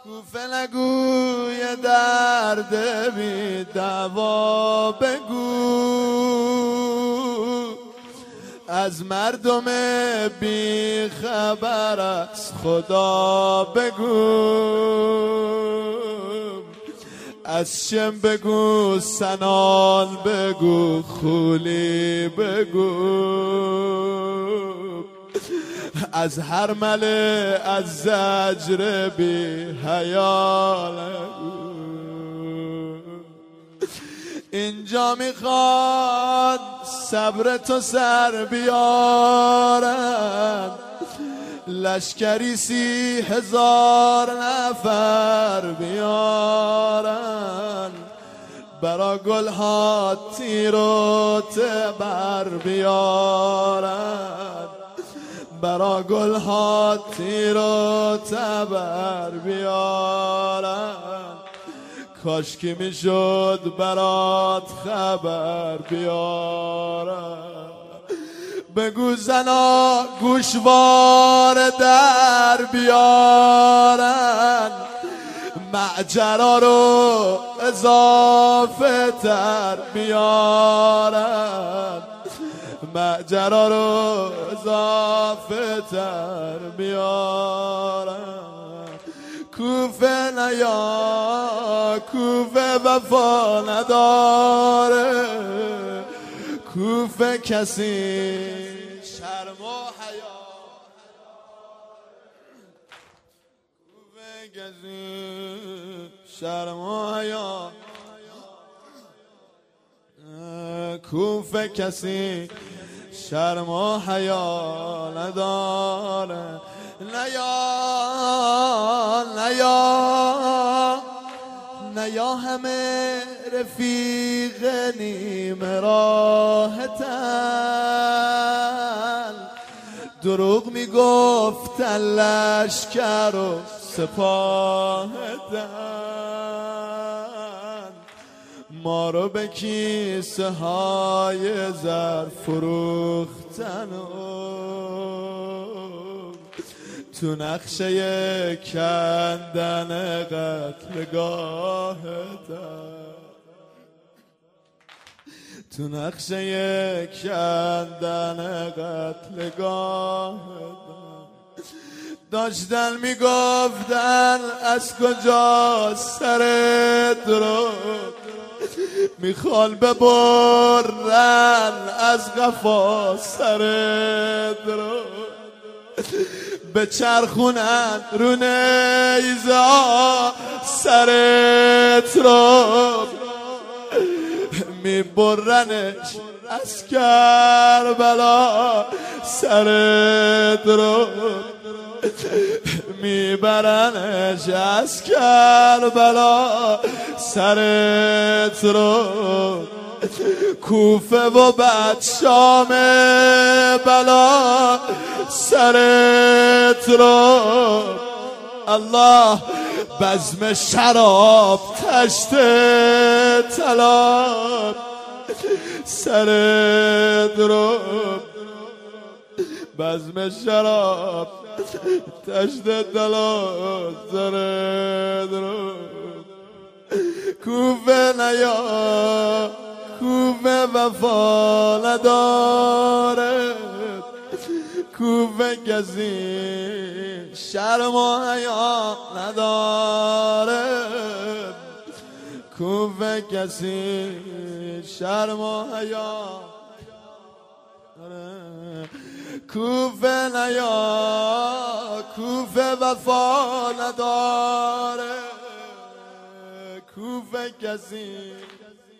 کوفه نگوی درد بی دوا بگو، از مردم بی خبر از خدا بگو، از شم بگو سنان بگو خولی بگو، از هر مله از زجر بی حیال. اینجا میخواد صبر تو سر بیارن، لشکری 30,000 نفر بیارن، برا گلها تیر و تبر بیارن، برا گلها تیر و تبر بیارن، کاش که میشد برات خبر بیارن. بگو زنا گوشوار در بیارن، معجرا رو اضافه تر بیارن، معجرا رو اضافه تر بیارن. کوفه نیا کوفه وفا نداره، کوفه کسی شرم و حیا، کوفه کسی شرم و حیا، کوفه کسی شرم و حیا نداره. نیا همه رفیق نیمه راحتن، دروغ میگفتن لشکر و سپاهتن، ما رو به کیسه های زر فروختن و تو نقشه کندن قتلگاهتن، تو نقشه کندن قتلگاهتن. داشتن میگفتن از کجا سرت رو میخوان ببرن، از قفا سرت رو به چرخونن رو نیزا سرت رو، میبرنش از کربلا سرت رو، میبرنش از کربلا سرت رو. کوفه و بعد شام بلا سرت رو. الله بزم شراب تشت طلا سرت رو، بزم شراب تشت طلا سرت رو. کوفه نیا کوفه وفا نداره، کوفه کسی شرم و حیا نداره، کوفه کسی شرم و حیا نداره. کوفه نیا کوفه وفا نداره، کوفه کسی